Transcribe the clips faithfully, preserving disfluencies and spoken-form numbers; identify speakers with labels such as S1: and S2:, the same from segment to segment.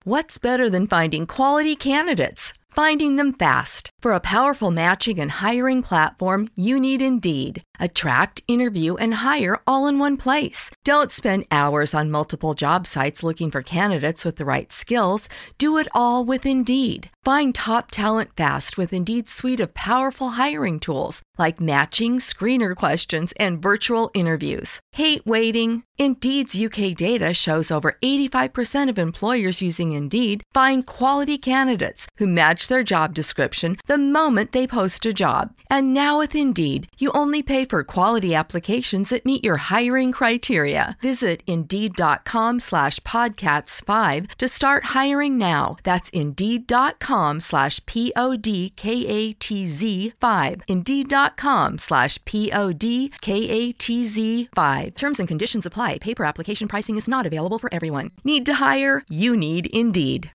S1: What's better than finding quality candidates? Finding them fast. For a powerful matching and hiring platform, you need Indeed. Attract, interview, and hire all in one place. Don't spend hours on multiple job sites looking for candidates with the right skills. Do it all with Indeed. Find top talent fast with Indeed's suite of powerful hiring tools like matching, screener questions, and virtual interviews. Hate waiting? Indeed's U K data shows over eighty-five percent of employers using Indeed find quality candidates who match their job description the moment they post a job. And now with Indeed, you only pay for quality applications that meet your hiring criteria. Visit Indeed.com slash podcasts five to start hiring now. That's Indeed.com slash P-O-D-K-A-T-Z five. Indeed.com slash P-O-D-K-A-T-Z five. Terms and conditions apply. Paper application pricing is not available for everyone. Need to hire? You need Indeed.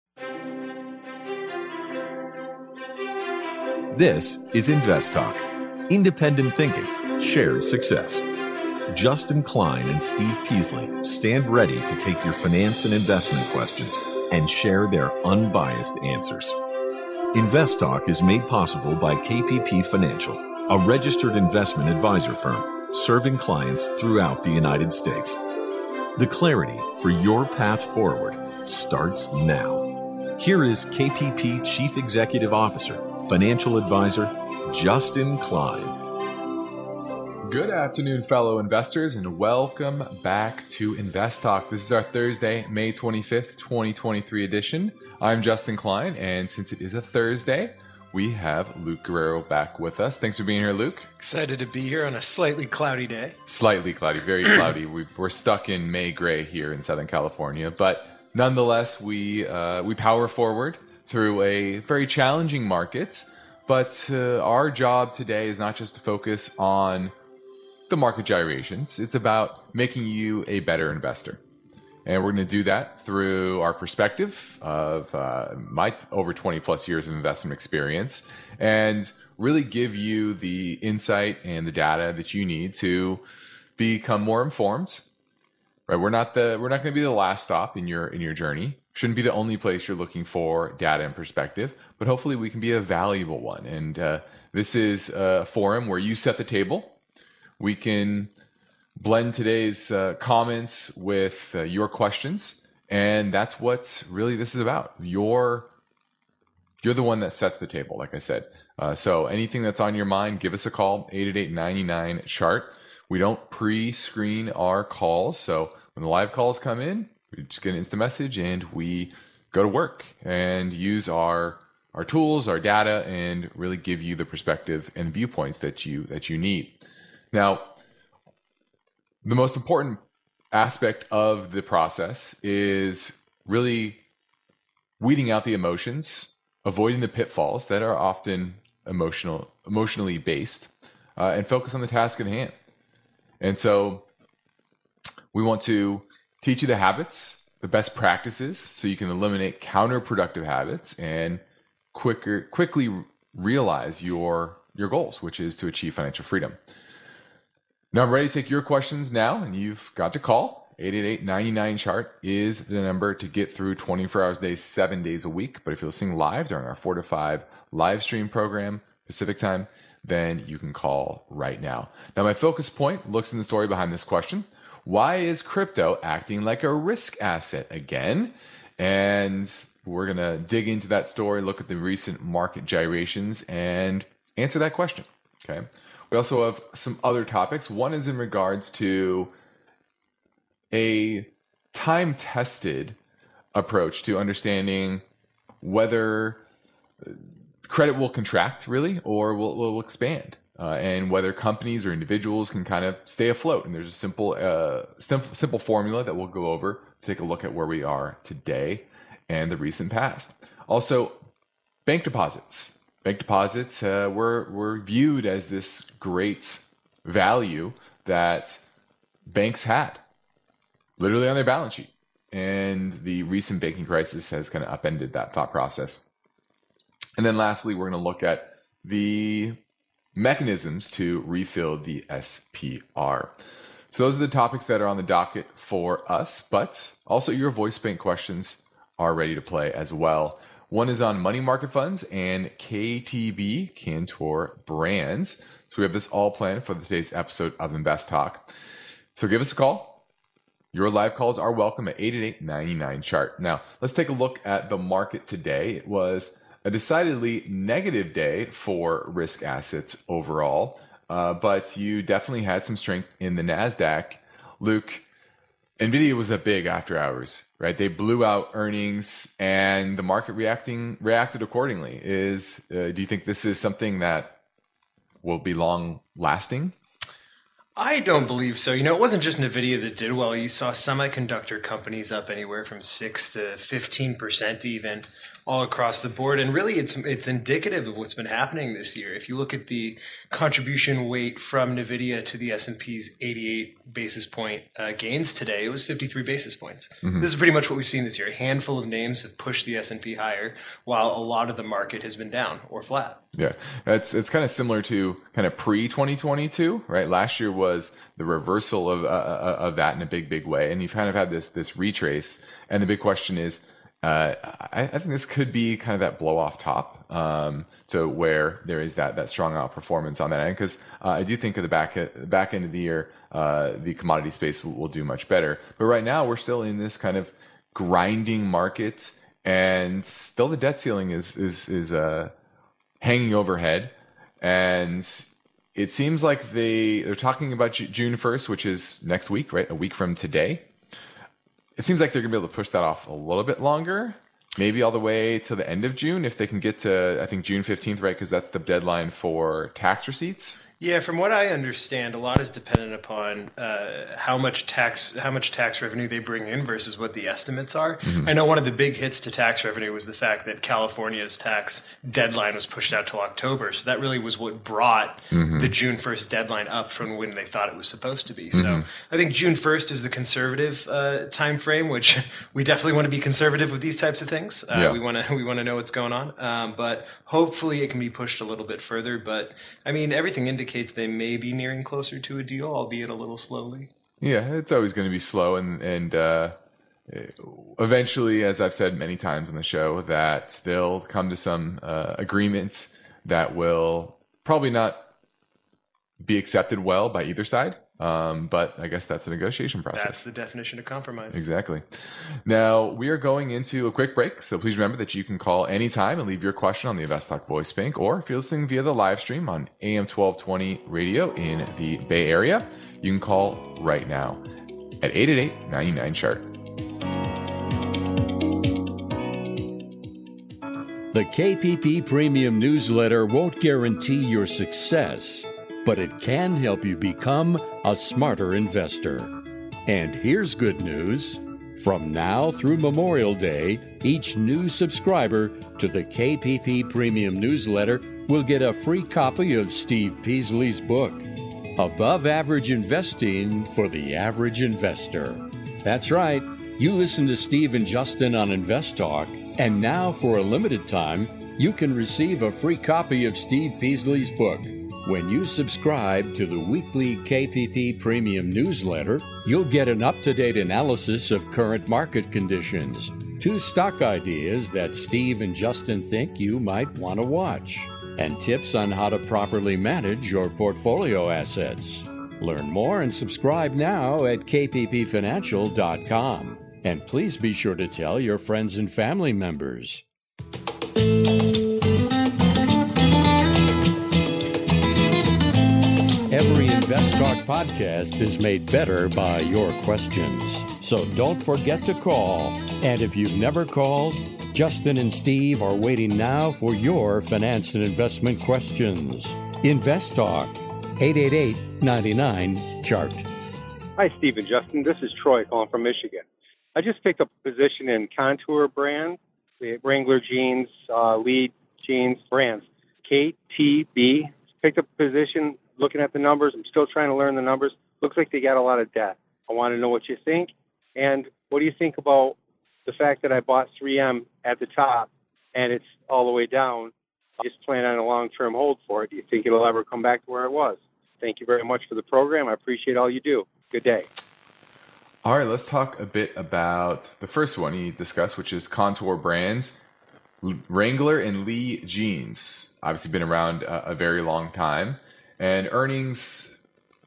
S2: This is Invest Talk. Independent thinking, shared success. Justin Klein and Steve Peasley stand ready to take your finance and investment questions and share their unbiased answers. Invest Talk is made possible by K P P Financial, a registered investment advisor firm serving clients throughout the United States. The clarity for your path forward starts now. Here is K P P Chief Executive Officer, Financial Advisor, Justin Klein.
S3: Good afternoon, fellow investors, and welcome back to Invest Talk. This is our Thursday, May twenty-fifth, twenty twenty-three edition. I'm Justin Klein, and since it is a Thursday, we have Luke Guerrero back with us. Thanks for being here, Luke.
S4: Excited to be here on a slightly cloudy day.
S3: Slightly cloudy, very cloudy. We've, we're stuck in May gray here in Southern California, but nonetheless, we uh, we power forward through a very challenging market. But uh, our job today is not just to focus on the market gyrations. It's about making you a better investor. And we're going to do that through our perspective of uh, my over twenty plus years of investment experience and really give you the insight and the data that you need to become more informed. Right? We're not the we're not going to be the last stop in your in your journey. Shouldn't be the only place you're looking for data and perspective, but hopefully we can be a valuable one. And uh, this is a forum where you set the table. We can blend today's uh, comments with uh, your questions, and that's what really this is about. You're, you're the one that sets the table, like I said. Uh, so anything that's on your mind, give us a call, eight eight eight, nine nine, C H A R T. We don't pre-screen our calls, so when the live calls come in, we just get an instant message and we go to work and use our our tools, our data, and really give you the perspective and viewpoints that you that you need. Now, the most important aspect of the process is really weeding out the emotions, avoiding the pitfalls that are often emotional, emotionally based, uh, and focus on the task at hand. And so we want to teach you the habits, the best practices, so you can eliminate counterproductive habits and quicker, quickly realize your, your goals, which is to achieve financial freedom. Now I'm ready to take your questions now, and you've got to call. eight eight eight, nine nine, C H A R T is the number to get through twenty-four hours a day, seven days a week. But if you're listening live during our four to five live stream program, Pacific time, then you can call right now. Now my focus point looks in the story behind this question. Why is crypto acting like a risk asset again? And we're going to dig into that story, look at the recent market gyrations, and answer that question. Okay. We also have some other topics. One is in regards to a time-tested approach to understanding whether credit will contract, really, or will, will expand. Uh, and whether companies or individuals can kind of stay afloat. And there's a simple, uh, simple, simple formula that we'll go over to take a look at where we are today and the recent past. Also, bank deposits. Bank deposits uh, were were viewed as this great value that banks had, literally on their balance sheet. And the recent banking crisis has kind of upended that thought process. And then lastly, we're going to look at the mechanisms to refill the S P R. So those are the topics that are on the docket for us, but also your voice bank questions are ready to play as well. One is on money market funds and K T B, Cantor Brands. So we have this all planned for today's episode of Invest Talk. So give us a call. Your live calls are welcome at eight eight eight, nine nine, chart. Now, let's take a look at the market today. It was a decidedly negative day for risk assets overall, uh, but you definitely had some strength in the NASDAQ. Luke, NVIDIA was a big after hours, right? They blew out earnings and the market reacting reacted accordingly. Is uh, do you think this is something that will be long lasting?
S4: I don't believe so. You know, it wasn't just NVIDIA that did well. You saw semiconductor companies up anywhere from six to fifteen percent even, all across the board. And really, it's it's indicative of what's been happening this year. If you look at the contribution weight from NVIDIA to the S and P's eighty-eight basis point uh, gains today, it was fifty-three basis points. Mm-hmm. This is pretty much what we've seen this year. A handful of names have pushed the S and P higher, while a lot of the market has been down or flat.
S3: Yeah, it's it's kind of similar to kind of pre twenty twenty-two, right? Last year was the reversal of uh, of that in a big, big way, and you've kind of had this this retrace. And the big question is, uh, I, I think this could be kind of that blow off top um, to where there is that that strong outperformance on that end. Because uh, I do think of the back back end of the year, uh, the commodity space will, will do much better. But right now, we're still in this kind of grinding market, and still the debt ceiling is is is uh, hanging overhead, and it seems like they, they're talking about June first, which is next week, right? A week from today. It seems like they're going to be able to push that off a little bit longer, maybe all the way to the end of June, if they can get to, I think, June fifteenth, right? Because that's the deadline for tax receipts.
S4: Yeah, from what I understand, a lot is dependent upon uh, how much tax how much tax revenue they bring in versus what the estimates are. Mm-hmm. I know one of the big hits to tax revenue was the fact that California's tax deadline was pushed out till October. So that really was what brought mm-hmm. the June first deadline up from when they thought it was supposed to be. Mm-hmm. So I think June first is the conservative uh, time frame, which we definitely want to be conservative with these types of things. Uh, yeah. We want to we want to know what's going on, um, but hopefully it can be pushed a little bit further. But I mean, everything indicates they may be nearing closer to a deal, albeit a little slowly.
S3: Yeah, it's always going to be slow. And, and uh, eventually, as I've said many times on the show, that they'll come to some uh, agreements that will probably not be accepted well by either side. Um, but I guess that's a negotiation process.
S4: That's the definition of compromise.
S3: Exactly. Now, we are going into a quick break, so please remember that you can call anytime and leave your question on the InvestTalk Voice Bank, or if you're listening via the live stream on A M twelve twenty radio in the Bay Area, you can call right now at eight eight eight, nine nine, chart.
S5: The K P P Premium Newsletter won't guarantee your success, but it can help you become a smarter investor. And here's good news. From now through Memorial Day, each new subscriber to the K P P Premium Newsletter will get a free copy of Steve Peasley's book, Above Average Investing for the Average Investor. That's right. You listen to Steve and Justin on Invest Talk, and now for a limited time, you can receive a free copy of Steve Peasley's book. When you subscribe to the weekly K P P Premium Newsletter, you'll get an up-to-date analysis of current market conditions, two stock ideas that Steve and Justin think you might want to watch, and tips on how to properly manage your portfolio assets. Learn more and subscribe now at k p p financial dot com. And please be sure to tell your friends and family members. Every Invest Talk podcast is made better by your questions. So don't forget to call. And if you've never called, Justin and Steve are waiting now for your finance and investment questions. Invest Talk, eight eight eight, nine nine, chart.
S6: Hi, Steve and Justin. This is Troy calling from Michigan. I just picked up a position in Contour Brand, the Wrangler jeans, uh, Lead jeans brands, K T B. Picked up a position. Looking at the numbers, I'm still trying to learn the numbers. Looks like they got a lot of debt. I want to know what you think. And what do you think about the fact that I bought three M at the top and it's all the way down? I just plan on a long-term hold for it. Do you think it'll ever come back to where it was? Thank you very much for the program. I appreciate all you do. Good day.
S3: All right, let's talk a bit about the first one you discussed, which is Kontoor Brands. Wrangler and Lee jeans, obviously been around a, a very long time, and earnings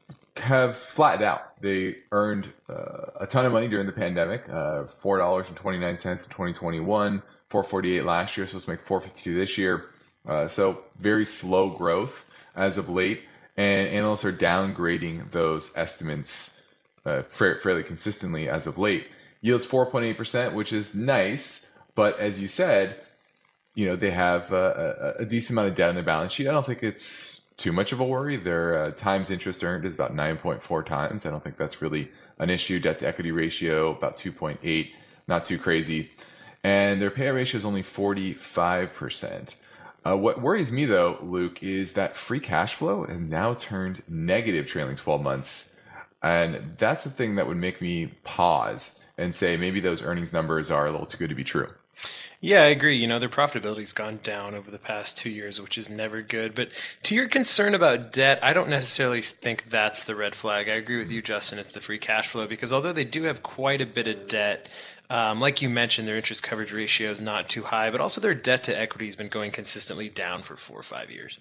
S3: have flattened out. They earned uh, a ton of money during the pandemic, uh, four dollars and twenty-nine cents in twenty twenty-one, four dollars and forty-eight cents last year, so let's make four dollars and fifty-two cents this year. Uh, so very slow growth as of late, and analysts are downgrading those estimates uh, fairly consistently as of late. Yields four point eight percent, which is nice, but as you said, you know, they have uh, a, a decent amount of debt on their balance sheet. I don't think it's too much of a worry. Their uh, times interest earned is about nine point four times. I don't think that's really an issue. Debt to equity ratio, about two point eight, not too crazy. And their payout ratio is only forty-five percent. Uh, what worries me, though, Luke, is that free cash flow has now turned negative trailing twelve months. And that's the thing that would make me pause and say maybe those earnings numbers are a little too good to be true.
S4: Yeah, I agree. You know, their profitability's gone down over the past two years, which is never good. But to your concern about debt, I don't necessarily think that's the red flag. I agree with you, Justin. It's the free cash flow, because although they do have quite a bit of debt, um, like you mentioned, their interest coverage ratio is not too high, but also their debt to equity has been going consistently down for four or five years.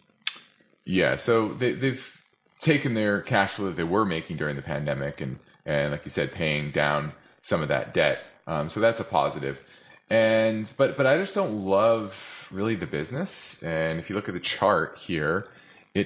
S3: Yeah, so they, they've taken their cash flow that they were making during the pandemic and, and like you said, paying down some of that debt. Um, so that's a positive. And but but I just don't love really the business. And if you look at the chart here, it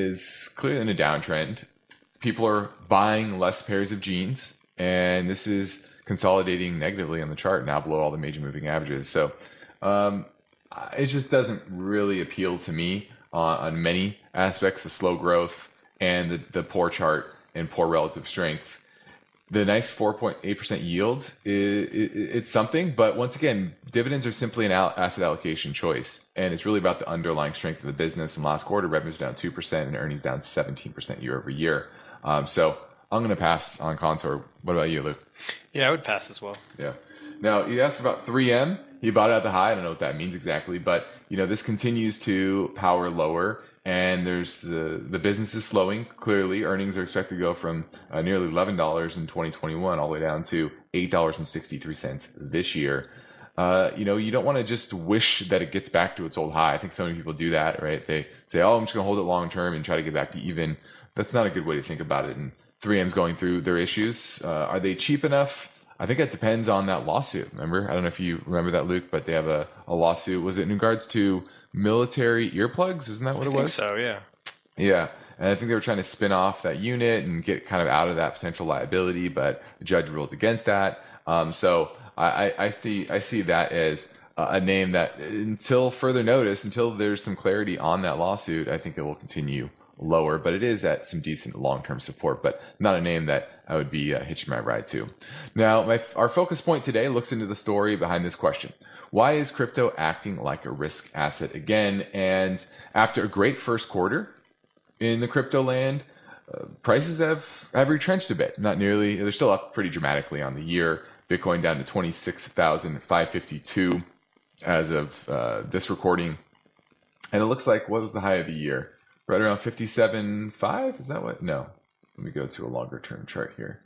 S3: is clearly in a downtrend. People are buying less pairs of jeans, and this is consolidating negatively on the chart, now below all the major moving averages. So um, it just doesn't really appeal to me on, on many aspects, the slow growth and the, the poor chart and poor relative strength. The nice four point eight percent yield, is, it's something, but once again, dividends are simply an asset allocation choice, and it's really about the underlying strength of the business. In last quarter, revenue's down two percent and earnings down seventeen percent year over year. Um, so I'm going to pass on Kontoor. What about you, Luke?
S4: Yeah, I would pass as well.
S3: Yeah. Now, you asked about three M. He bought it at the high. I don't know what that means exactly, but you know, this continues to power lower. And there's uh, the business is slowing. Clearly, earnings are expected to go from uh, nearly eleven dollars in twenty twenty-one all the way down to eight dollars and sixty-three cents this year. Uh, you know, you don't want to just wish that it gets back to its old high. I think so many people do that, right? They say, "Oh, I'm just going to hold it long term and try to get back to even." That's not a good way to think about it. And three M's going through their issues. Uh, are they cheap enough? I think it depends on that lawsuit. Remember, I don't know if you remember that, Luke, but they have a, a lawsuit. Was it in regards to military earplugs? Isn't that what
S4: I
S3: it
S4: think
S3: was?
S4: So, yeah.
S3: Yeah. And I think they were trying to spin off that unit and get kind of out of that potential liability, but the judge ruled against that. Um, so I, I, see, I see that as a name that until further notice, until there's some clarity on that lawsuit, I think it will continue lower, but it is at some decent long-term support, but not a name that I would be uh, hitching my ride to. Now, my, our focus point today looks into the story behind this question. Why is crypto acting like a risk asset again? And after a great first quarter in the crypto land, uh, prices have, have retrenched a bit. Not nearly, they're still up pretty dramatically on the year. Bitcoin down to twenty-six thousand five hundred fifty-two as of uh, this recording. And it looks like, what was the high of the year? Right around fifty-seven point five? Is that what? No. Let me go to a longer term chart here.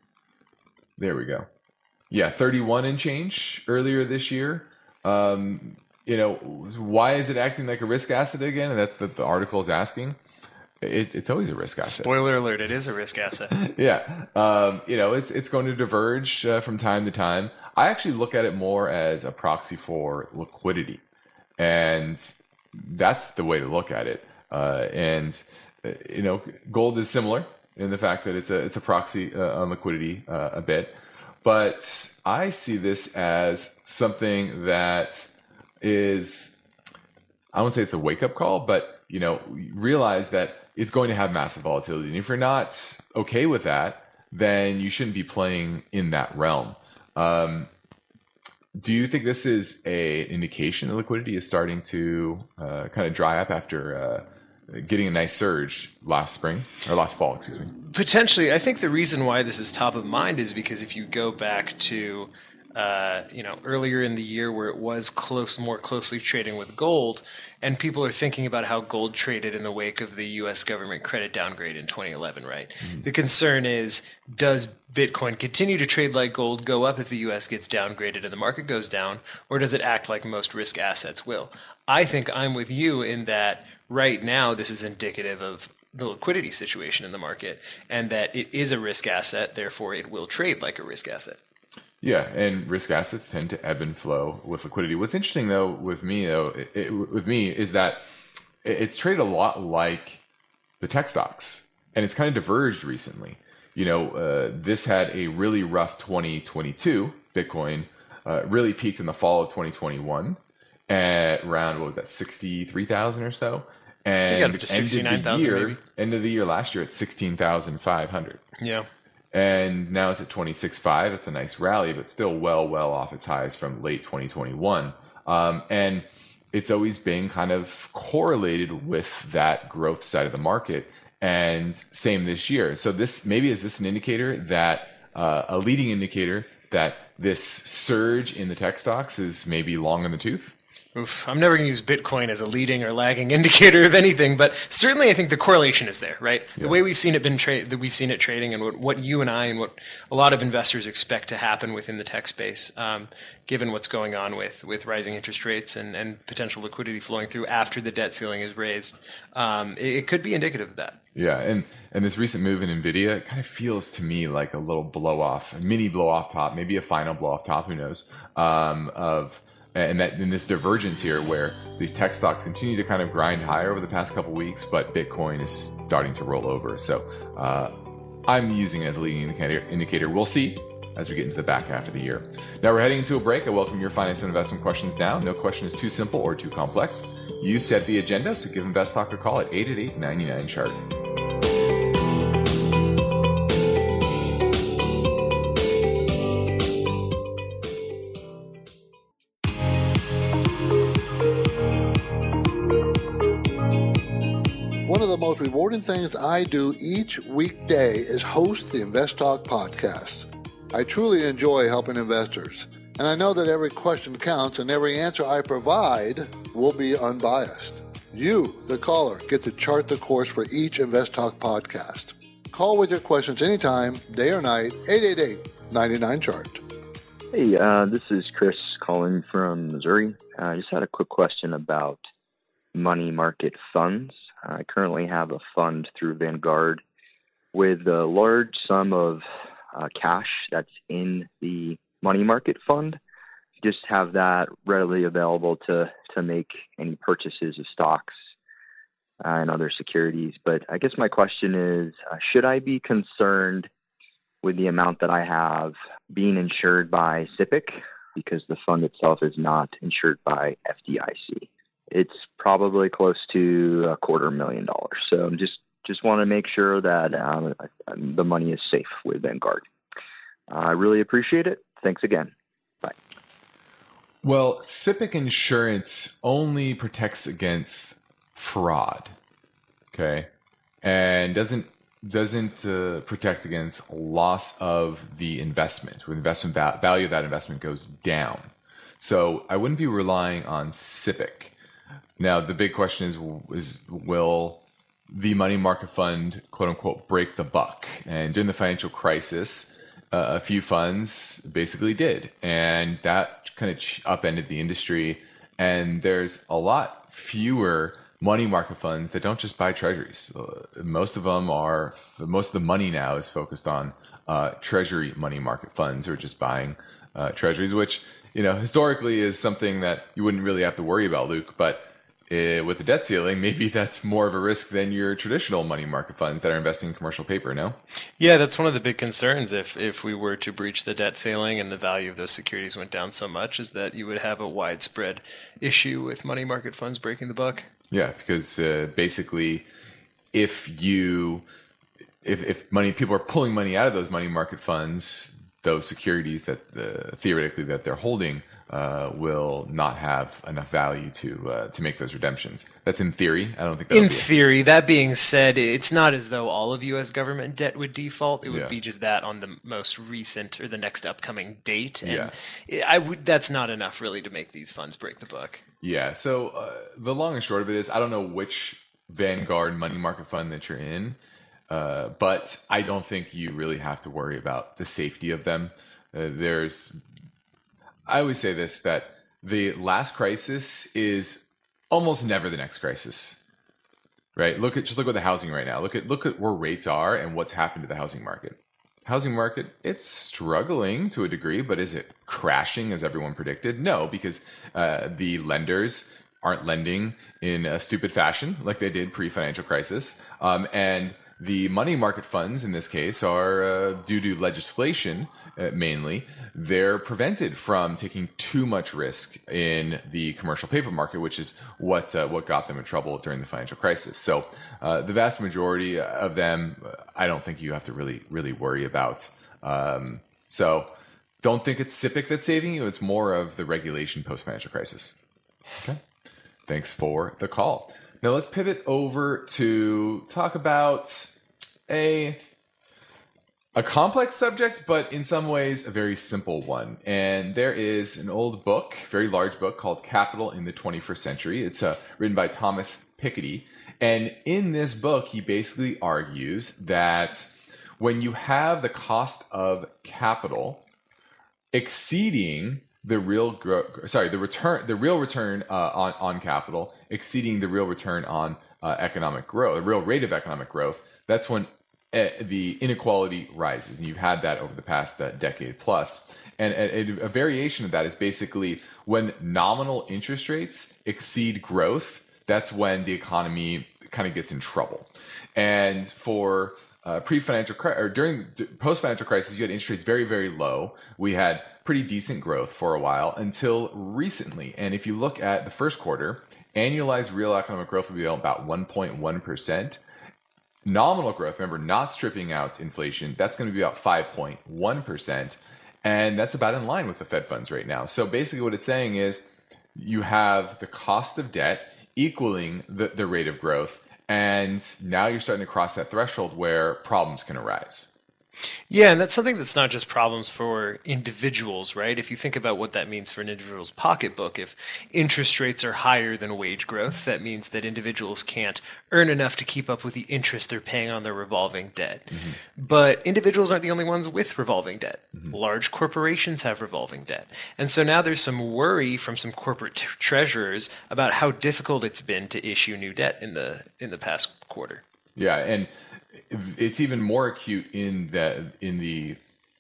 S3: There we go. Yeah, thirty-one and change earlier this year. Um, you know, why is it acting like a risk asset again? And that's what the article is asking. It, it's always a risk asset.
S4: Spoiler alert, it is a risk asset.
S3: Yeah. Um, you know, it's it's going to diverge uh, from time to time. I actually look at it more as a proxy for liquidity. And that's the way to look at it. Uh, and, uh, you know, gold is similar in the fact that it's a it's a proxy uh, on liquidity uh, a bit. But I see this as something that is, I won't say it's a wake-up call, but, you know, realize that it's going to have massive volatility. And if you're not okay with that, then you shouldn't be playing in that realm. Um, do you think this is a indication that liquidity is starting to uh, kind of dry up after uh, getting a nice surge last spring or last fall, excuse me?
S4: Potentially. I think the reason why this is top of mind is because if you go back to uh, you know, earlier in the year where it was close, more closely trading with gold, and people are thinking about how gold traded in the wake of the U S government credit downgrade in twenty eleven, right? Mm-hmm. The concern is, does Bitcoin continue to trade like gold, go up if the U S gets downgraded and the market goes down, or does it act like most risk assets will? I think I'm with you in that right now this is indicative of the liquidity situation in the market, and that it is a risk asset, therefore it will trade like a risk asset.
S3: Yeah, and risk assets tend to ebb and flow with liquidity. What's interesting, though, with me, though, it, it, with me, is that it's traded a lot like the tech stocks, and it's kind of diverged recently. You know, uh, this had a really rough twenty twenty-two. Bitcoin uh, really peaked in the fall of twenty twenty-one at around, what was that, sixty-three thousand or so, and ended the year, maybe. End of the year last year at sixteen thousand five hundred.
S4: Yeah.
S3: And now it's at twenty-six point five. It's a nice rally, but still well, well off its highs from late twenty twenty-one. Um, and it's always been kind of correlated with that growth side of the market. And same this year. So this maybe is this an indicator that uh, a leading indicator that this surge in the tech stocks is maybe long in the tooth?
S4: Oof, I'm never going to use Bitcoin as a leading or lagging indicator of anything, but certainly I think the correlation is there, right? Yeah. The way we've seen it been tra- that we've seen it trading, and what, what you and I and what a lot of investors expect to happen within the tech space, um, given what's going on with, with rising interest rates and, and potential liquidity flowing through after the debt ceiling is raised, um, it, it could be indicative of that.
S3: Yeah, and, and this recent move in NVIDIA, it kind of feels to me like a little blow off, a mini blow off top, maybe a final blow off top, who knows, um, of And that in this divergence here, where these tech stocks continue to kind of grind higher over the past couple of weeks, but Bitcoin is starting to roll over. So uh, I'm using it as a leading indicator. indicator. We'll see as we get into the back half of the year. Now we're heading into a break. I welcome your finance and investment questions now. No question is too simple or too complex. You set the agenda, so give InvestTalk a call at eight eight eight, nine nine, chart.
S7: One of the most rewarding things I do each weekday is host the InvestTalk podcast. I truly enjoy helping investors, and I know that every question counts and every answer I provide will be unbiased. You, the caller, get to chart the course for each InvestTalk podcast. Call with your questions anytime, day or night, eight eight eight, nine nine, chart.
S8: Hey, uh, this is Chris calling from Missouri. Uh, I just had a quick question about money market funds. I currently have a fund through Vanguard with a large sum of uh, cash that's in the money market fund. Just have that readily available to, to make any purchases of stocks uh, and other securities. But I guess my question is, uh, should I be concerned with the amount that I have being insured by SIPC, because the fund itself is not insured by F D I C? It's probably close to a quarter million dollars. So I'm just, just want to make sure that um, the money is safe with Vanguard. Uh, I really appreciate it. Thanks again. Bye.
S3: Well, SIPC insurance only protects against fraud, okay, and doesn't doesn't uh, protect against loss of the investment, where the investment va- value of that investment goes down. So I wouldn't be relying on SIPC. Now, the big question is, is will the money market fund, quote unquote, break the buck? And during the financial crisis, uh, a few funds basically did. And that kind of upended the industry. And there's a lot fewer money market funds that don't just buy treasuries. Uh, most of them are, most of the money now is focused on uh, treasury money market funds who are just buying uh, treasuries, which, you know, historically is something that you wouldn't really have to worry about, Luke. But Uh, with the debt ceiling, maybe that's more of a risk than your traditional money market funds that are investing in commercial paper, no?
S4: Yeah, that's one of the big concerns if, if we were to breach the debt ceiling and the value of those securities went down so much, is that you would have a widespread issue with money market funds breaking the buck.
S3: Yeah, because uh, basically if you if, if money people are pulling money out of those money market funds, those securities that uh, theoretically that they're holding uh, will not have enough value to uh, to make those redemptions. That's in theory. I don't think that'll
S4: in
S3: be
S4: theory. That being said, it's not as though all of U S government debt would default. It would
S3: Yeah.
S4: be just that on the most recent or the next upcoming date. And
S3: Yeah.
S4: I would. That's not enough really to make these funds break the book.
S3: Yeah. So uh, the long and short of it is, I don't know which Vanguard money market fund that you're in, uh, but I don't think you really have to worry about the safety of them. Uh, there's, I always say this, that the last crisis is almost never the next crisis, right? Look at just look at the housing right now. Look at look at where rates are and what's happened to the housing market. Housing market, it's struggling to a degree, but is it crashing as everyone predicted? No, because uh, the lenders aren't lending in a stupid fashion like they did pre-financial crisis. Um, and the money market funds in this case are, uh, due to legislation uh, mainly, they're prevented from taking too much risk in the commercial paper market, which is what uh, what got them in trouble during the financial crisis. So uh, the vast majority of them, I don't think you have to really, really worry about. Um, so don't think it's SIPC that's saving you. It's more of the regulation post-financial crisis. Okay. Thanks for the call. Now let's pivot over to talk about a a complex subject, but in some ways a very simple one. And there is an old book, very large book called Capital in the twenty-first Century. It's uh, written by Thomas Piketty. And in this book, he basically argues that when you have the cost of capital exceeding the real gro- sorry the return the real return uh, on on capital exceeding the real return on uh, economic growth, the real rate of economic growth, that's when uh, the inequality rises, and you've had that over the past uh, decade plus. And a, a variation of that is basically when nominal interest rates exceed growth, that's when the economy kind of gets in trouble. And for uh, pre-financial cri- or during post-financial crisis, you had interest rates very, very low. We had pretty decent growth for a while until recently. And if you look at the first quarter, annualized real economic growth would be about one point one percent. Nominal growth, remember, not stripping out inflation, that's going to be about five point one percent. And that's about in line with the Fed funds right now. So basically what it's saying is you have the cost of debt equaling the, the rate of growth. And now you're starting to cross that threshold where problems can arise.
S4: Yeah, and that's something that's not just problems for individuals, right? If you think about what that means for an individual's pocketbook, if interest rates are higher than wage growth, that means that individuals can't earn enough to keep up with the interest they're paying on their revolving debt. Mm-hmm. But individuals aren't the only ones with revolving debt. Mm-hmm. Large corporations have revolving debt. And so now there's some worry from some corporate t- treasurers about how difficult it's been to issue new debt in the in the past quarter.
S3: Yeah, and it's even more acute in the in the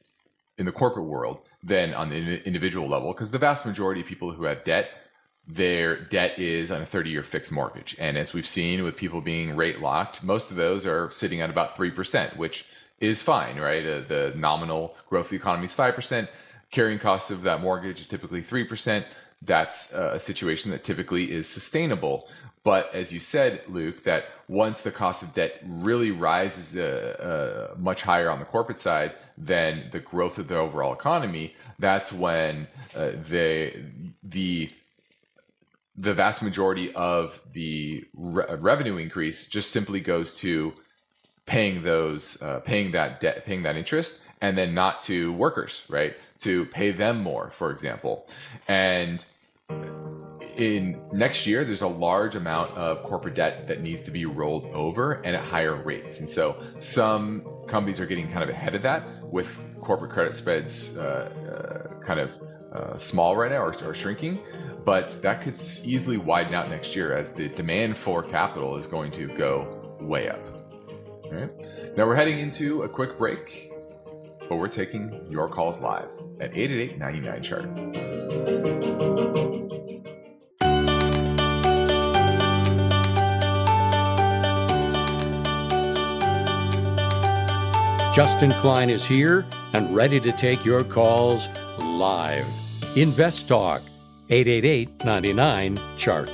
S3: in the corporate world than on the individual level, because the vast majority of people who have debt, their debt is on a thirty-year fixed mortgage. And as we've seen with people being rate locked, most of those are sitting at about three percent, which is fine, right? Uh, the nominal growth of the economy is five percent. Carrying cost of that mortgage is typically three percent. That's a situation that typically is sustainable. But as you said, Luke, that once the cost of debt really rises uh, uh, much higher on the corporate side than the growth of the overall economy, that's when uh, the the the vast majority of the re- revenue increase just simply goes to paying those, uh, paying that debt, paying that interest, and then not to workers, right? To pay them more, for example, and in next year, there's a large amount of corporate debt that needs to be rolled over and at higher rates. And so some companies are getting kind of ahead of that with corporate credit spreads uh, uh, kind of uh, small right now or, or shrinking. But that could easily widen out next year as the demand for capital is going to go way up. All right. Now we're heading into a quick break, but we're taking your calls live at eight eight eight, nine nine, chart.
S5: Justin Klein is here and ready to take your calls live. Invest Talk, eight eight eight, nine nine, chart.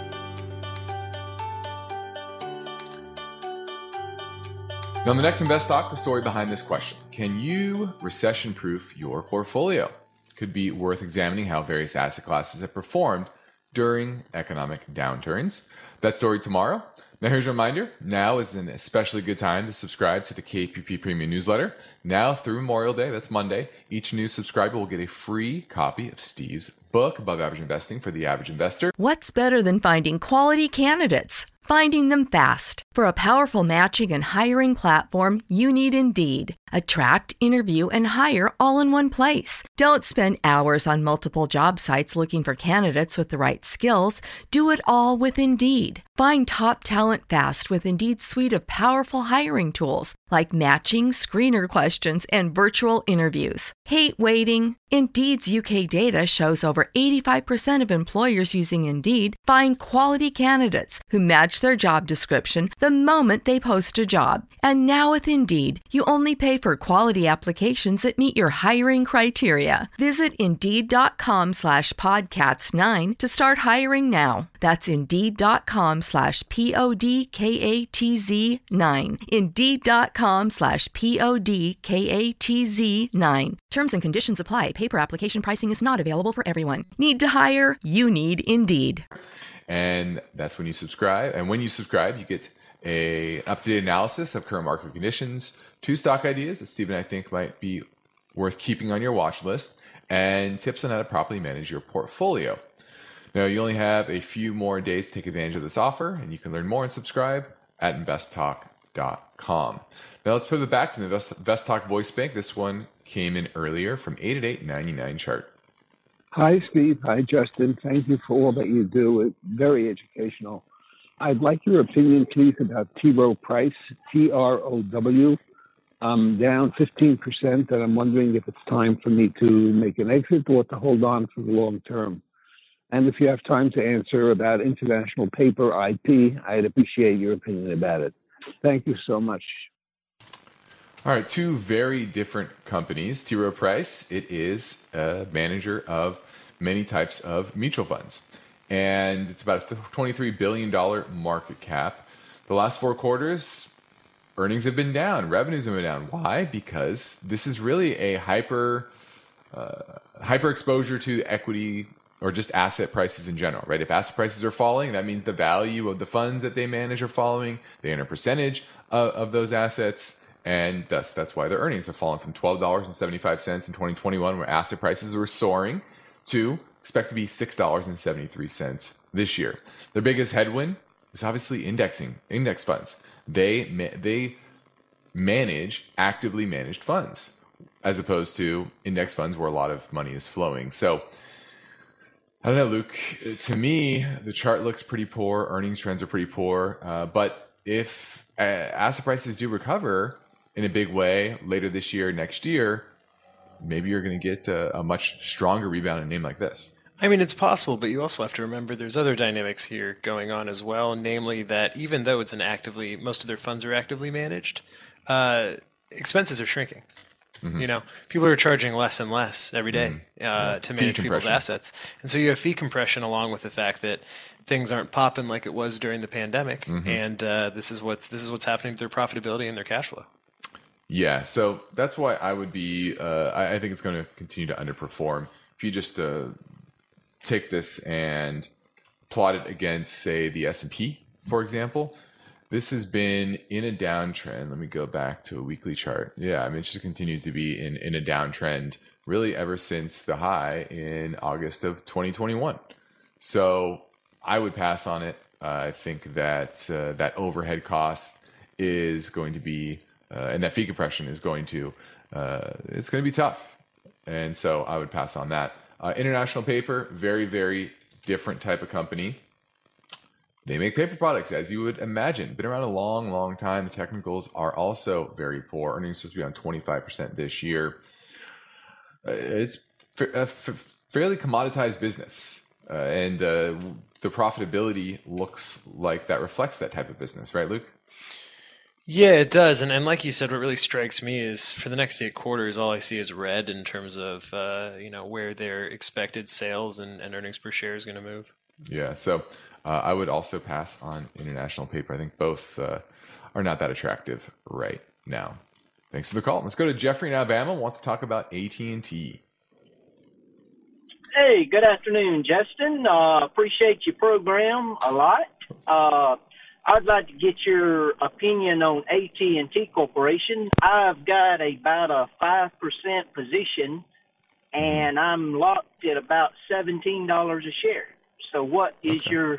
S3: Now, in the next Invest Talk, the story behind this question: can you recession-proof your portfolio? could be worth examining how various asset classes have performed during economic downturns. That story tomorrow. Now, here's a reminder. Now is an especially good time to subscribe to the K P P Premium Newsletter. Now through Memorial Day, that's Monday, each new subscriber will get a free copy of Steve's book, Above Average Investing for the Average Investor.
S1: What's better than finding quality candidates? Finding them fast. For a powerful matching and hiring platform, you need Indeed. Attract, interview, and hire all in one place. Don't spend hours on multiple job sites looking for candidates with the right skills. Do it all with Indeed. Find top talent fast with Indeed's suite of powerful hiring tools like matching, screener questions, and virtual interviews. Hate waiting? Indeed's U K data shows over eighty-five percent of employers using Indeed find quality candidates who match their job description the moment they post a job. And now with Indeed, you only pay for quality applications that meet your hiring criteria. Visit Indeed.com slash podcasts nine to start hiring now. That's Indeed.com slash P-O-D-K-A-T-Z nine. Indeed.com slash P-O-D-K-A-T-Z nine. Terms and conditions apply. Paper application pricing is not available for everyone. Need to hire? You need Indeed.
S3: And that's when you subscribe. And when you subscribe, you get a up-to-date analysis of current market conditions, two stock ideas that Steve and I think might be worth keeping on your watch list, and tips on how to properly manage your portfolio. Now, you only have a few more days to take advantage of this offer, and you can learn more and subscribe at invest talk dot com. Now, let's pivot back to the Invest, InvestTalk Voice Bank. This one came in earlier from eight eighty-eight ninety-nine chart.
S9: Hi, Steve. Hi, Justin. Thank you for all that you do. It's very educational. I'd like your opinion, please, about T. Rowe Price, T R O W. I'm down fifteen percent, and I'm wondering if it's time for me to make an exit or to hold on for the long term. And if you have time to answer about International Paper I P, I'd appreciate your opinion about it. Thank you so much.
S3: All right, two very different companies. T. Rowe Price, it is a manager of many types of mutual funds. And it's about a twenty-three billion dollars market cap. The last four quarters, earnings have been down. Revenues have been down. Why? Because this is really a hyper uh, hyper exposure to equity or just asset prices in general, right? If asset prices are falling, that means the value of the funds that they manage are falling. They earn a percentage of, of those assets. And thus, that's why their earnings have fallen from twelve dollars and seventy-five cents in twenty twenty-one, where asset prices were soaring, to expect to be six dollars and seventy-three cents this year. Their biggest headwind is obviously indexing, index funds. They they manage actively managed funds as opposed to index funds where a lot of money is flowing. So I don't know, Luke. To me, the chart looks pretty poor. Earnings trends are pretty poor. Uh, but if uh, asset prices do recover in a big way later this year, next year, maybe you're going to get a, a much stronger rebound in a name like this.
S4: I mean, it's possible, but you also have to remember there's other dynamics here going on as well, namely that even though it's an actively, most of their funds are actively managed, uh, expenses are shrinking. Mm-hmm. You know, people are charging less and less every day mm-hmm. uh, yeah. to manage people's assets. And so you have fee compression along with the fact that things aren't popping like it was during the pandemic. Mm-hmm. And uh, this is what's this is what's happening to their profitability and their cash flow.
S3: Yeah, so that's why I would be, uh, I, I think it's going to continue to underperform. If you just uh, take this and plot it against, say, the S and P, for example, this has been in a downtrend. Let me go back to a weekly chart. Yeah, I mean, it just continues to be in, in a downtrend really ever since the high in August of twenty twenty-one. So I would pass on it. Uh, I think that uh, that overhead cost is going to be, uh, and that fee compression is going to, uh, it's going to be tough. And so I would pass on that. Uh, International Paper, very, very different type of company. They make paper products, as you would imagine. Been around a long, long time. The technicals are also very poor. Earnings supposed to be on twenty-five percent this year. Uh, it's a f- fairly commoditized business. Uh, and uh, the profitability looks like that reflects that type of business. Right, Luke?
S4: Yeah, it does. And, and like you said, what really strikes me is for the next eight quarters, all I see is red in terms of uh, you know where their expected sales and, and earnings per share is going to move.
S3: Yeah, so uh, I would also pass on International Paper. I think both uh, are not that attractive right now. Thanks for the call. Let's go to Jeffrey in Alabama. Wants to talk about A T and T.
S10: Hey, good afternoon, Justin. Uh, appreciate your program a lot. Uh, I'd like to get your opinion on A T and T Corporation. I've got about a five percent position, and I'm locked at about seventeen dollars a share. So what is
S3: Okay.
S10: your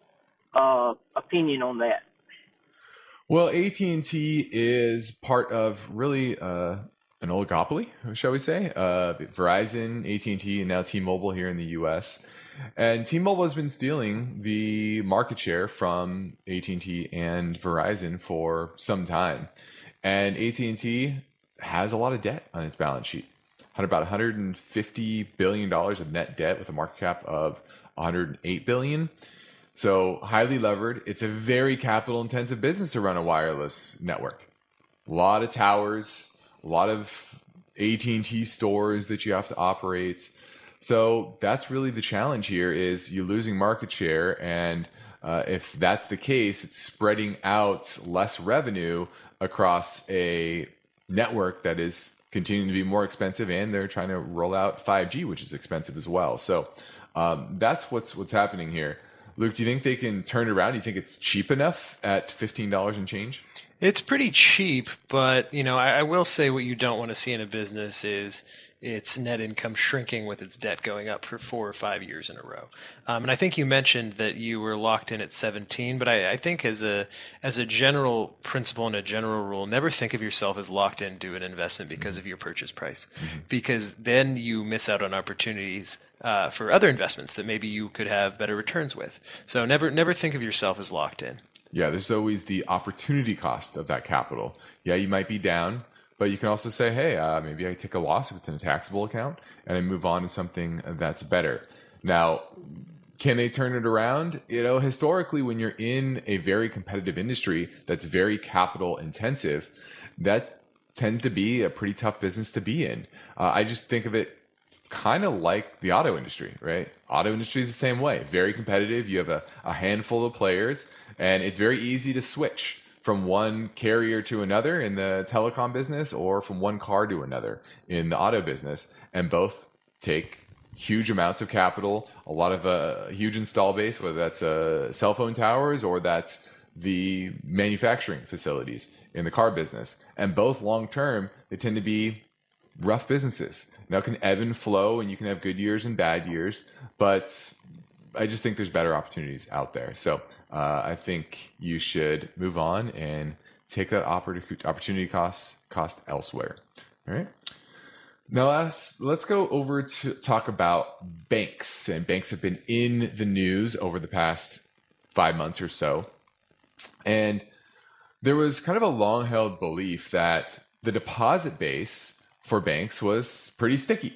S10: uh, opinion on that?
S3: Well, A T and T is part of really uh, an oligopoly, shall we say? Uh, Verizon, A T and T, and now T-Mobile here in the U S. And T-Mobile has been stealing the market share from A T and T and Verizon for some time. And A T and T has a lot of debt on its balance sheet. Had about one hundred fifty billion dollars of net debt with a market cap of one hundred eight billion dollars. So highly levered. It's a very capital intensive business to run a wireless network. A lot of towers, a lot of A T and T stores that you have to operate. So that's really the challenge here is you're losing market share. And uh, if that's the case, it's spreading out less revenue across a network that is continuing to be more expensive, and they're trying to roll out five G, which is expensive as well. So um, that's what's what's happening here. Luke, do you think they can turn it around? Do you think it's cheap enough at fifteen dollars and change?
S4: It's pretty cheap, but you know, I, I will say what you don't want to see in a business is its net income shrinking with its debt going up for four or five years in a row. Um, and I think you mentioned that you were locked in at seventeen, but I, I think as a as a general principle and a general rule, never think of yourself as locked into an investment because mm-hmm. of your purchase price, mm-hmm. because then you miss out on opportunities uh, for other investments that maybe you could have better returns with. So never never think of yourself as locked in.
S3: Yeah, there's always the opportunity cost of that capital. Yeah, you might be down, but you can also say, hey, uh, maybe I take a loss if it's in a taxable account and I move on to something that's better. Now, can they turn it around? You know, historically, when you're in a very competitive industry that's very capital intensive, that tends to be a pretty tough business to be in. Uh, I just think of it kind of like the auto industry, right? Auto industry is the same way. Very competitive. You have a, a handful of players, and it's very easy to switch from one carrier to another in the telecom business or from one car to another in the auto business. And both take huge amounts of capital, a lot of a uh, huge install base, whether that's uh, cell phone towers or that's the manufacturing facilities in the car business. And both long term, they tend to be rough businesses. Now it can ebb and flow, and you can have good years and bad years, but I just think there's better opportunities out there. So uh, I think you should move on and take that opportunity cost cost elsewhere. All right. Now let's let's go over to talk about banks. And banks have been in the news over the past five months or so. And there was kind of a long-held belief that the deposit base for banks was pretty sticky.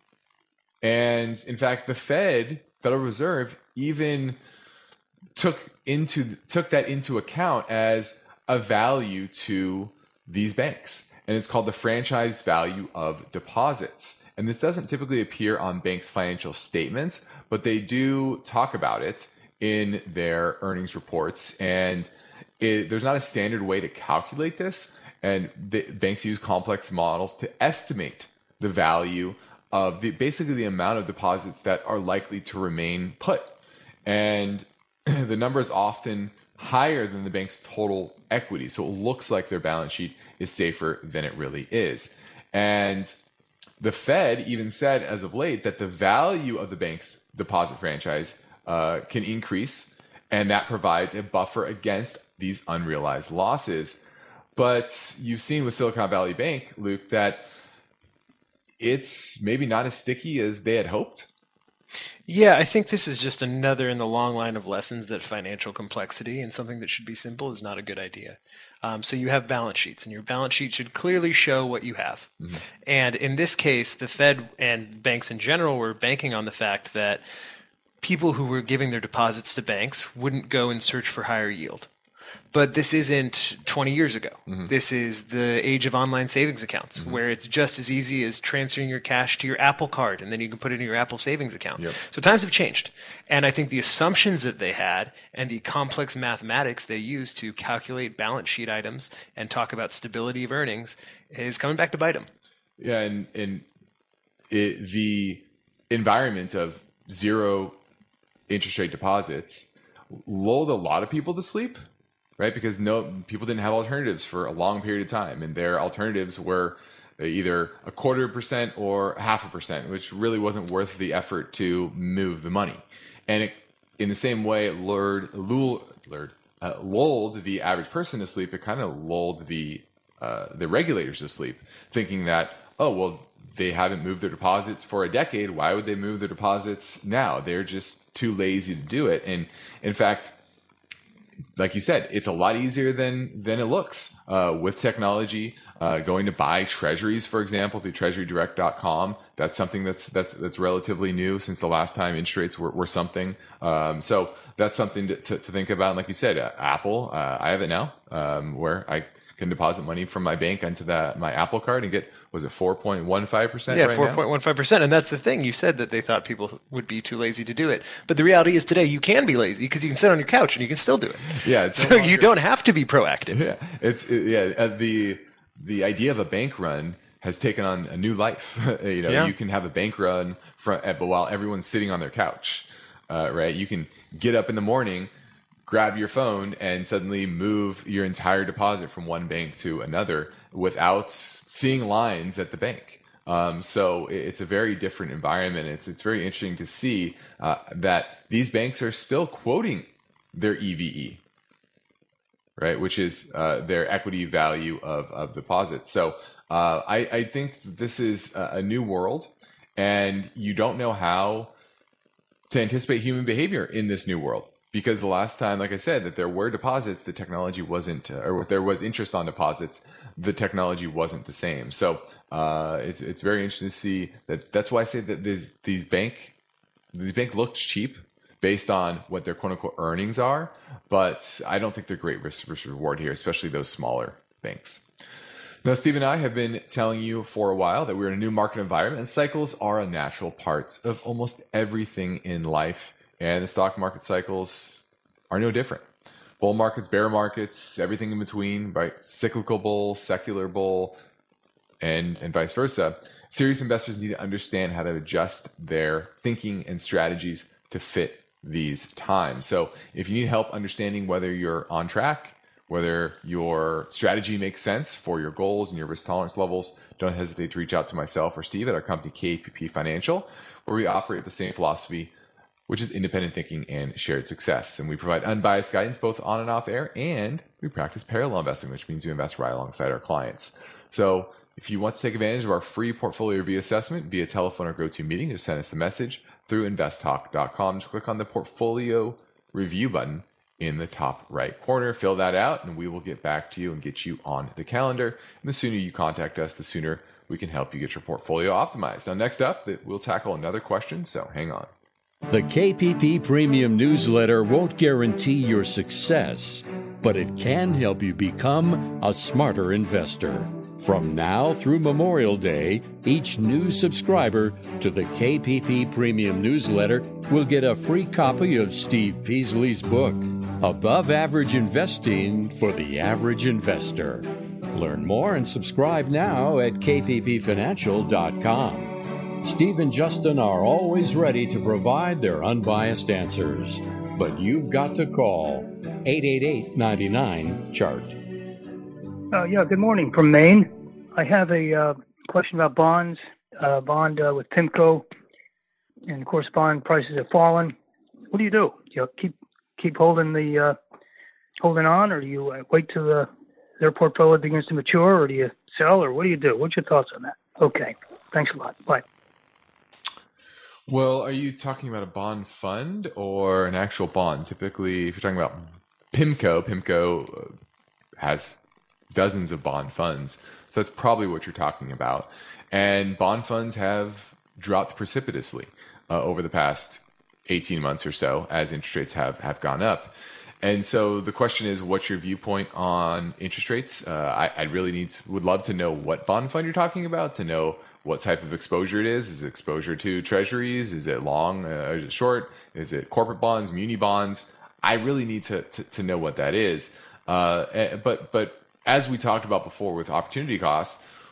S3: And in fact, the Fed, Federal Reserve, even took into took that into account as a value to these banks. And it's called the franchise value of deposits. And this doesn't typically appear on banks' financial statements, but they do talk about it in their earnings reports. And it, there's not a standard way to calculate this. And the, banks use complex models to estimate the value of the, basically the amount of deposits that are likely to remain put. And the number is often higher than the bank's total equity. So it looks like their balance sheet is safer than it really is. And the Fed even said as of late that the value of the bank's deposit franchise uh, can increase, and that provides a buffer against these unrealized losses. But you've seen with Silicon Valley Bank, Luke, that it's maybe not as sticky as they had hoped.
S4: Yeah, I think this is just another in the long line of lessons that financial complexity and something that should be simple is not a good idea. Um, so you have balance sheets, and your balance sheet should clearly show what you have. Mm-hmm. And in this case, the Fed and banks in general were banking on the fact that people who were giving their deposits to banks wouldn't go and search for higher yield. But this isn't twenty years ago. Mm-hmm. This is the age of online savings accounts, mm-hmm. where it's just as easy as transferring your cash to your Apple card, and then you can put it in your Apple savings account. Yep. So times have changed. And I think the assumptions that they had and the complex mathematics they used to calculate balance sheet items and talk about stability of earnings is coming back to bite them.
S3: Yeah, and, and it, the environment of zero interest rate deposits lulled a lot of people to sleep, right? Because no people didn't have alternatives for a long period of time, and their alternatives were either a quarter percent or half a percent, which really wasn't worth the effort to move the money. And it, in the same way, it lured, lured, lured uh, lulled the average person to sleep. It kind of lulled the uh, the regulators to sleep, thinking that, oh, well, they haven't moved their deposits for a decade. Why would they move their deposits now? They're just too lazy to do it. And in fact, like you said, it's a lot easier than than it looks uh, with technology. Uh, going to buy treasuries, for example, through treasury direct dot com. That's something that's that's that's relatively new since the last time interest rates were, were something. Um, so that's something to, to, to think about. And like you said, uh, Apple, uh, I have it now, um, where I can deposit money from my bank onto that my Apple card and get, was it four point one five percent?
S4: Yeah,
S3: right
S4: four point one five percent. And that's the thing. You said that they thought people would be too lazy to do it. But the reality is today you can be lazy because you can sit on your couch and you can still do it.
S3: Yeah. It's
S4: so
S3: no longer,
S4: you don't have to be proactive.
S3: Yeah. It's it, yeah. Uh, the the idea of a bank run has taken on a new life. you know,
S4: Yeah.
S3: you can have a bank run from, but while everyone's sitting on their couch, uh, right? You can get up in the morning, grab your phone, and suddenly move your entire deposit from one bank to another without seeing lines at the bank. Um, so it's a very different environment. It's it's very interesting to see uh, that these banks are still quoting their E V E, right, which is uh, their equity value of of deposits. So uh, I, I think this is a, a new world, and you don't know how to anticipate human behavior in this new world. Because the last time, like I said, that there were deposits, the technology wasn't, uh, or if there was interest on deposits, the technology wasn't the same. So uh, it's it's very interesting to see that. That's why I say that these these bank these bank look cheap based on what their quote unquote earnings are, but I don't think they're great risk risk reward here, especially those smaller banks. Now, Steve and I have been telling you for a while that we're in a new market environment, and cycles are a natural part of almost everything in life. And the stock market cycles are no different. Bull markets, bear markets, everything in between, right? Cyclical bull, secular bull, and, and vice versa. Serious investors need to understand how to adjust their thinking and strategies to fit these times. So if you need help understanding whether you're on track, whether your strategy makes sense for your goals and your risk tolerance levels, don't hesitate to reach out to myself or Steve at our company K P P Financial, where we operate the same philosophy, which is independent thinking and shared success. And we provide unbiased guidance both on and off air, and we practice parallel investing, which means we invest right alongside our clients. So if you want to take advantage of our free portfolio review assessment via telephone or GoToMeeting, just send us a message through invest talk dot com. Just click on the portfolio review button in the top right corner. Fill that out, and we will get back to you and get you on the calendar. And the sooner you contact us, the sooner we can help you get your portfolio optimized. Now, next up, we'll tackle another question, so hang on.
S5: The K P P Premium Newsletter won't guarantee your success, but it can help you become a smarter investor. From now through Memorial Day, each new subscriber to the K P P Premium Newsletter will get a free copy of Steve Peasley's book, Above Average Investing for the Average Investor. Learn more and subscribe now at K P P financial dot com. Steve and Justin are always ready to provide their unbiased answers, but you've got to call eight eight eight, nine nine, C H A R T.
S11: Uh, yeah, good morning from Maine. I have a uh, question about bonds, uh, bond uh, with PIMCO, and of course bond prices have fallen. What do you do? Do you keep keep holding the uh, holding on, or do you uh, wait till the, their portfolio begins to mature, or do you sell, or what do you do? What's your thoughts on that? Okay, thanks a lot. Bye.
S3: Well, are you talking about a bond fund or an actual bond? Typically, if you're talking about PIMCO, PIMCO has dozens of bond funds. So that's probably what you're talking about. And bond funds have dropped precipitously uh, over the past eighteen months or so as interest rates have, have gone up. And so the question is, what's your viewpoint on interest rates? Uh, I, I really need to, would love to know what bond fund you're talking about, to know what type of exposure it is. Is it exposure to treasuries? Is it long? Uh, is it short? Is it corporate bonds, muni bonds? I really need to to, to know what that is. Uh, but but as we talked about before with opportunity costs,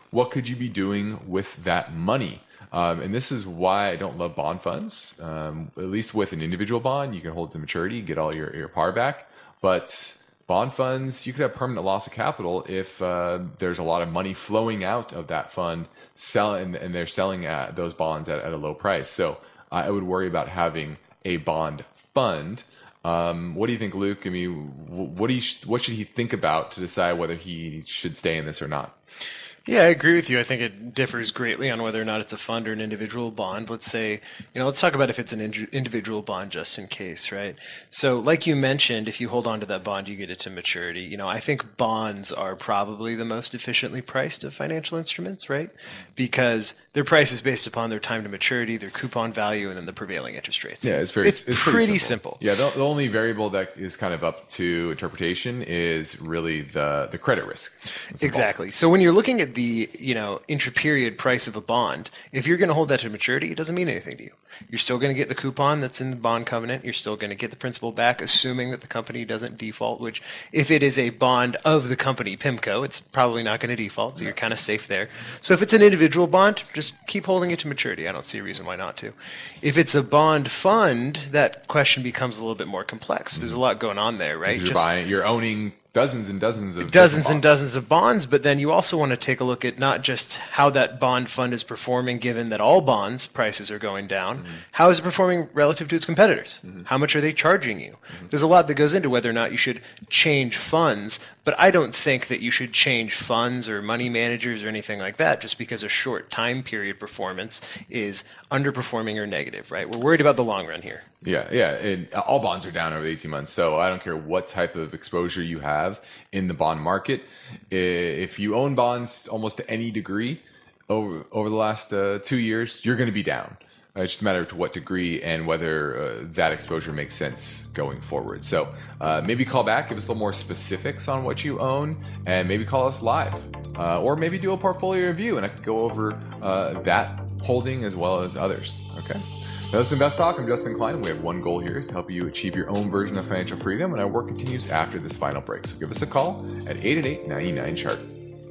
S3: what could you be doing with that money? Um, and this is why I don't love bond funds. Um, at least with an individual bond, you can hold to maturity, get all your, your par back. But bond funds, you could have permanent loss of capital if uh, there's a lot of money flowing out of that fund, sell, and, and they're selling at those bonds at, at a low price. So uh, I would worry about having a bond fund. Um, what do you think, Luke? I mean, what do you, what should he think about to decide whether he should stay in this or not?
S4: Yeah, I agree with you. I think it differs greatly on whether or not it's a fund or an individual bond. Let's say, you know, let's talk about if it's an in- individual bond just in case, right? So like you mentioned, if you hold on to that bond, you get it to maturity. You know, I think bonds are probably the most efficiently priced of financial instruments, right? Because their price is based upon their time to maturity, their coupon value, and then the prevailing interest rates.
S3: Yeah, it's very,
S4: it's,
S3: it's
S4: pretty,
S3: pretty
S4: simple.
S3: simple. Yeah, the, the only variable that is kind of up to interpretation is really the, the credit risk.
S4: Exactly. So when you're looking at the, you know, intra-period price of a bond, if you're going to hold that to maturity, it doesn't mean anything to you. You're still going to get the coupon that's in the bond covenant. You're still going to get the principal back, assuming that the company doesn't default, which if it is a bond of the company, PIMCO, it's probably not going to default, so you're kind of safe there. So if it's an individual bond, just keep holding it to maturity. I don't see a reason why not to. If it's a bond fund, that question becomes a little bit more complex. There's a lot going on there, right?
S3: You're
S4: Just,
S3: buying, you're owning dozens and dozens of
S4: dozens and
S3: bonds.
S4: dozens of bonds, but then you also want to take a look at not just how that bond fund is performing, given that all bonds prices are going down. Mm-hmm. How is it performing relative to its competitors? Mm-hmm. How much are they charging you? Mm-hmm. There's a lot that goes into whether or not you should change funds, but I don't think that you should change funds or money managers or anything like that just because a short time period performance is underperforming or negative, right? We're worried about the long run here.
S3: Yeah, yeah. And all bonds are down over eighteen months. So I don't care what type of exposure you have in the bond market. If you own bonds almost to any degree over over the last uh, two years, you're going to be down. Uh, it's just a matter of to what degree and whether uh, that exposure makes sense going forward. So uh, maybe call back, give us a little more specifics on what you own, and maybe call us live. Uh, or maybe do a portfolio review, and I could go over uh, that holding as well as others. Okay? Now, this is Invest Talk. I'm Justin Klein. We have one goal here is to help you achieve your own version of financial freedom, and our work continues after this final break. So give us a call at eight eight eight, nine nine, C H A R T.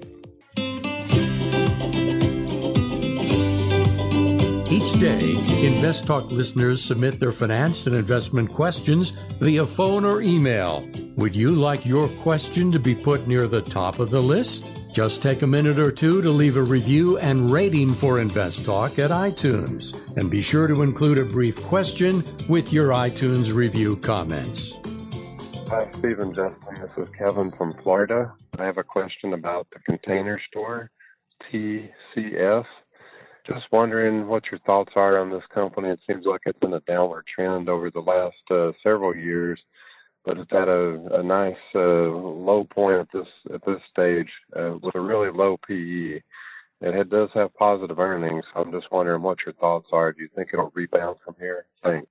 S5: Each day, Invest Talk listeners submit their finance and investment questions via phone or email. Would you like your question to be put near the top of the list? Just take a minute or two to leave a review and rating for Invest Talk at iTunes. And be sure to include a brief question with your iTunes review comments.
S12: Hi, Stephen Justin. This is Kevin from Florida. I have a question about the Container Store, T C S. Just wondering what your thoughts are on this company. It seems like it's in a downward trend over the last uh, several years, but it's at a, a nice uh, low point at this at this stage uh, with a really low P E. And it does have positive earnings. I'm just wondering what your thoughts are. Do you think it'll rebound from here? Thanks.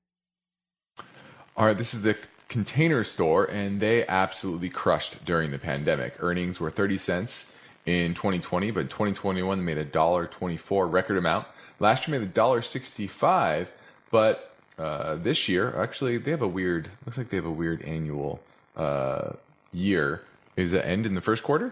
S3: All right, this is the Container Store, and they absolutely crushed during the pandemic. Earnings were thirty cents in twenty twenty, but in twenty twenty-one, they made one dollar twenty-four, record amount. Last year, made one dollar sixty-five, but uh, this year, actually, they have a weird, looks like they have a weird annual uh, year. Is it end in the first quarter?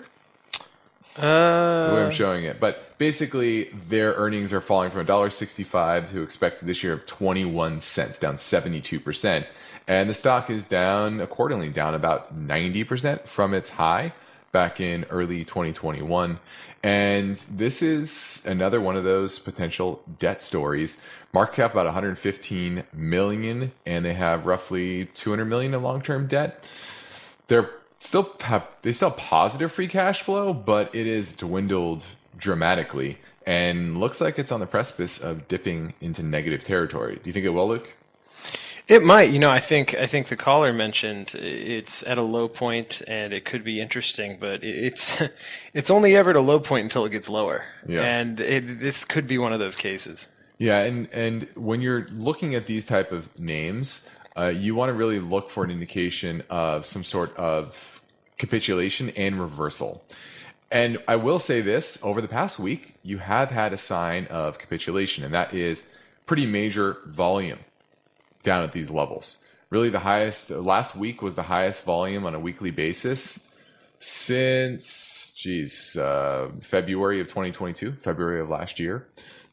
S4: Uh,
S3: the way I'm showing it. But basically, their earnings are falling from one dollar sixty-five to expected this year of twenty-one cents, down seventy-two percent. And the stock is down accordingly, down about ninety percent from its high back in early twenty twenty-one. And this is another one of those potential debt stories. Market cap about one hundred fifteen million dollars, and they have roughly two hundred million dollars in long-term debt. They're still have they still have positive free cash flow, but it is dwindled dramatically and looks like it's on the precipice of dipping into negative territory. Do you think it will, Luke?
S4: It might. You know, I think I think the caller mentioned it's at a low point and it could be interesting, but it's it's only ever at a low point until it gets lower.
S3: Yeah.
S4: And it, this could be one of those cases.
S3: Yeah, and and when you're looking at these type of names, uh, you want to really look for an indication of some sort of capitulation and reversal. And I will say this, over the past week, you have had a sign of capitulation, and that is pretty major volume down at these levels. Really the highest, last week was the highest volume on a weekly basis since geez, uh, February of twenty twenty-two, February of last year.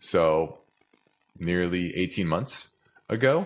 S3: So nearly eighteen months ago.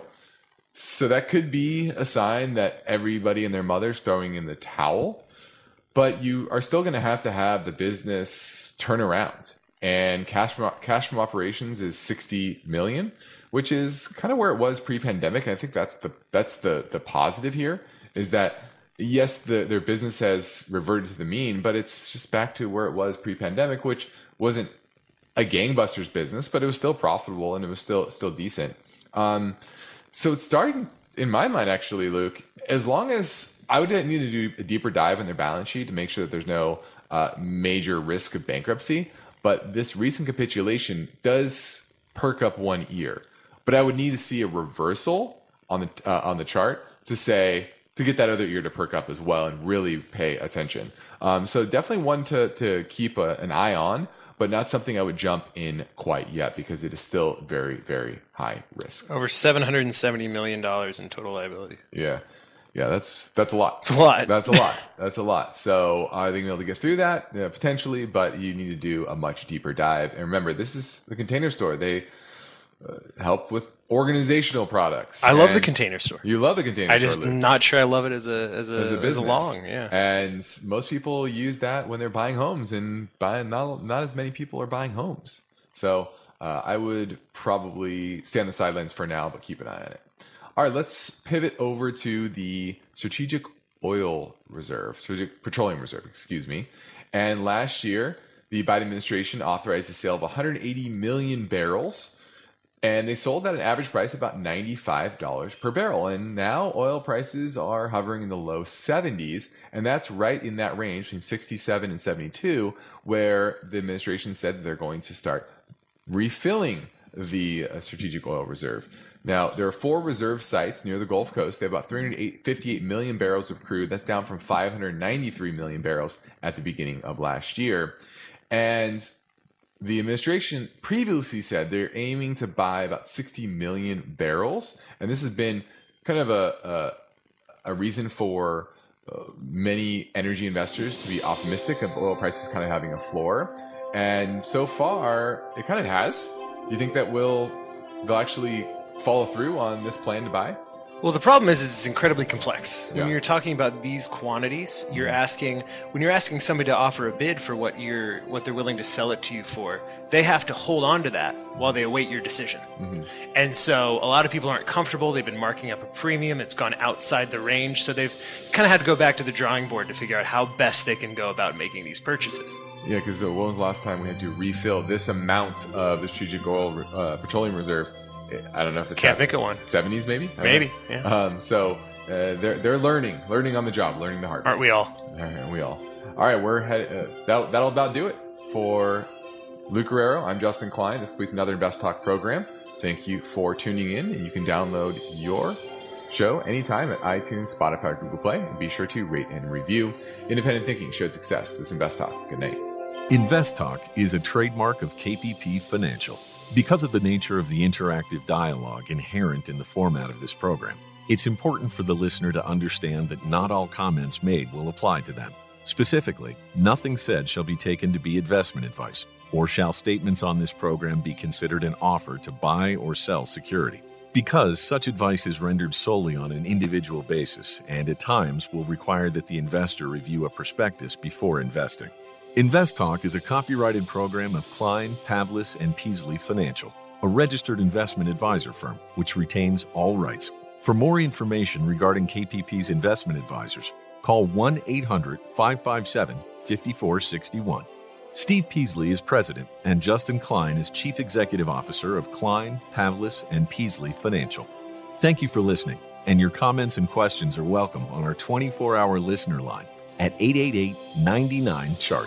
S3: So that could be a sign that everybody and their mother's throwing in the towel, but you are still going to have to have the business turn around. And cash from, cash from operations is sixty million, which is kind of where it was pre-pandemic. I think that's the that's the the positive here, is that yes, the, their business has reverted to the mean, but it's just back to where it was pre-pandemic, which wasn't a gangbusters business, but it was still profitable and it was still still decent. Um, so it's starting, in my mind, actually, Luke, as long as I would need to do a deeper dive on their balance sheet to make sure that there's no uh, major risk of bankruptcy. But this recent capitulation does perk up one ear. But I would need to see a reversal on the uh, on the chart to say, to get that other ear to perk up as well and really pay attention. Um, so definitely one to, to keep a, an eye on, but not something I would jump in quite yet because it is still very, very high risk.
S4: Over seven hundred seventy million dollars in total liabilities.
S3: Yeah. Yeah, that's that's a lot.
S4: It's a lot.
S3: That's a lot. That's a lot. So are they going to be able to get through that? Yeah, potentially, but you need to do a much deeper dive. And remember, this is the Container Store. They uh, help with organizational products.
S4: I love
S3: And
S4: the Container Store.
S3: You love the Container
S4: I
S3: Store,
S4: just
S3: Luke.
S4: not sure I love it as a as a
S3: as a
S4: as
S3: business.
S4: a long. Yeah.
S3: And most people use that when they're buying homes, and buying not not as many people are buying homes. So uh, I would probably stay on the sidelines for now, but keep an eye on it. All right, let's pivot over to the Strategic Oil Reserve, Strategic Petroleum Reserve, excuse me. And last year, the Biden administration authorized the sale of one hundred eighty million barrels, and they sold at an average price of about ninety-five dollars per barrel. And now oil prices are hovering in the low seventies, and that's right in that range between sixty-seven and seventy-two, where the administration said they're going to start refilling the uh, Strategic Oil Reserve. Now, there are four reserve sites near the Gulf Coast. They have about three hundred fifty-eight million barrels of crude. That's down from five hundred ninety-three million barrels at the beginning of last year. And the administration previously said they're aiming to buy about sixty million barrels. And this has been kind of a, a, a reason for uh, many energy investors to be optimistic of oil prices kind of having a floor. And so far, it kind of has. Do you think that will they'll actually follow through on this plan to buy?
S4: Well, the problem is, is it's incredibly complex. When
S3: Yeah.
S4: you're talking about these quantities, you're asking when you're asking somebody to offer a bid for what you're what they're willing to sell it to you for, they have to hold on to that while they await your decision.
S3: Mm-hmm.
S4: And so a lot of people aren't comfortable. They've been marking up a premium. It's gone outside the range. So they've kind of had to go back to the drawing board to figure out how best they can go about making these purchases.
S3: Yeah, because uh, when was the last time we had to refill this amount of the Strategic Oil uh, Petroleum Reserve? I don't know if it's
S4: Can't think of one.
S3: seventies maybe? I don't
S4: Maybe,
S3: know.
S4: yeah.
S3: Um, so uh, they're they're learning, learning on the job, learning the hard way.
S4: Aren't we all?
S3: Aren't we all? All right, we're head, uh, that, that'll about do it for Luke Guerrero. I'm Justin Klein. This completes another Invest Talk program. Thank you for tuning in, and you can download your show anytime at iTunes, Spotify, or Google Play. And be sure to rate and review. Independent thinking showed success. This is Invest Talk. Good night.
S2: Invest Talk is a trademark of K P P Financial. Because of the nature of the interactive dialogue inherent in the format of this program, it's important for the listener to understand that not all comments made will apply to them. Specifically, nothing said shall be taken to be investment advice, or shall statements on this program be considered an offer to buy or sell security. Because such advice is rendered solely on an individual basis and at times will require that the investor review a prospectus before investing. Invest Talk is a copyrighted program of Klein, Pavlis, and Peasley Financial, a registered investment advisor firm which retains all rights. For more information regarding K P P's investment advisors, call one eight hundred, five five seven, five four six one. Steve Peasley is president, and Justin Klein is chief executive officer of Klein, Pavlis, and Peasley Financial. Thank you for listening, and your comments and questions are welcome on our twenty-four hour listener line at eight eight eight, nine nine, chart.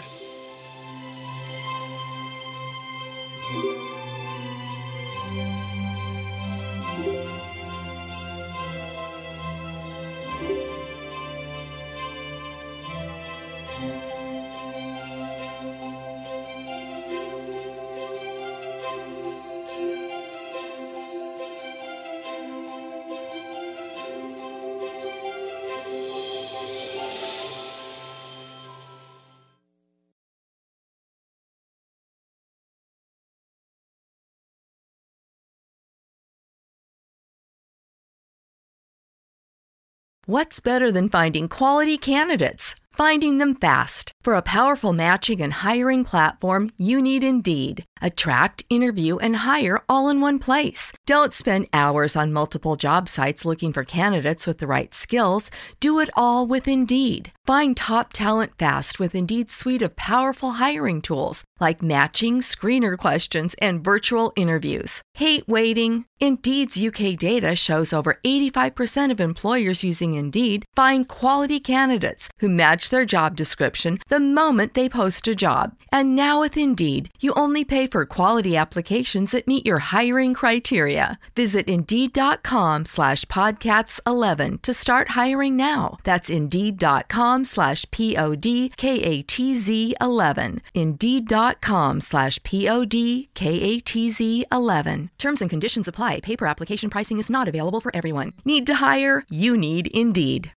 S1: What's better than finding quality candidates? Finding them fast. For a powerful matching and hiring platform, you need Indeed. Attract, interview, and hire all in one place. Don't spend hours on multiple job sites looking for candidates with the right skills. Do it all with Indeed. Find top talent fast with Indeed's suite of powerful hiring tools like matching, screener questions, and virtual interviews. Hate waiting? Indeed's U K data shows over eighty-five percent of employers using Indeed find quality candidates who match their job description the moment they post a job. And now with Indeed, you only pay for quality applications that meet your hiring criteria. Visit Indeed.com slash podcasts 11 to start hiring now. That's Indeed.com slash P-O-D-K-A-T-Z 11. Indeed.com slash P-O-D-K-A-T-Z 11. Terms and conditions apply. Paper application pricing is not available for everyone. Need to hire? You need Indeed.